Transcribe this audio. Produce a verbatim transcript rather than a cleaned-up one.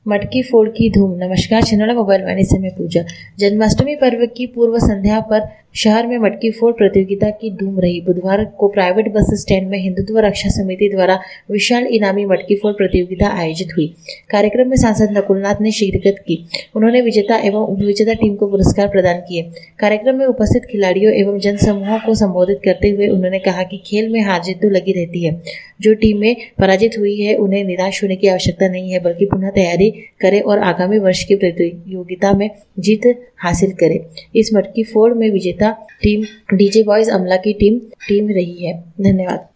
मटकी फोड़ की धूम। नमस्कार, छिंदवाड़ा मोबाइल वाणी से मैं पूजा। जन्माष्टमी पर्व की पूर्व संध्या पर शहर में मटकी फोड़ प्रतियोगिता की धूम रही। बुधवार को प्राइवेट बस स्टैंड में हिंदुत्व रक्षा समिति द्वारा विशाल इनामी मटकी फोड़ प्रतियोगिता आयोजित हुई। कार्यक्रम में सांसद नकुलनाथ ने शिरकत की। उन्होंने विजेता एवं उपविजेता टीम को पुरस्कार प्रदान किए। कार्यक्रम में उपस्थित खिलाड़ियों एवं जनसमूहों को संबोधित करते हुए उन्होंने कहा कि खेल में हार जीत तो लगी रहती है। जो टीमें पराजित हुई है उन्हें निराश होने की आवश्यकता नहीं है, बल्कि पुनः तैयारी करें और आगामी वर्ष की प्रतियोगिता में जीत हासिल करें। इस मटकी फोड़ में विजेता टीम डीजे बॉयज अमला की टीम टीम रही है। धन्यवाद।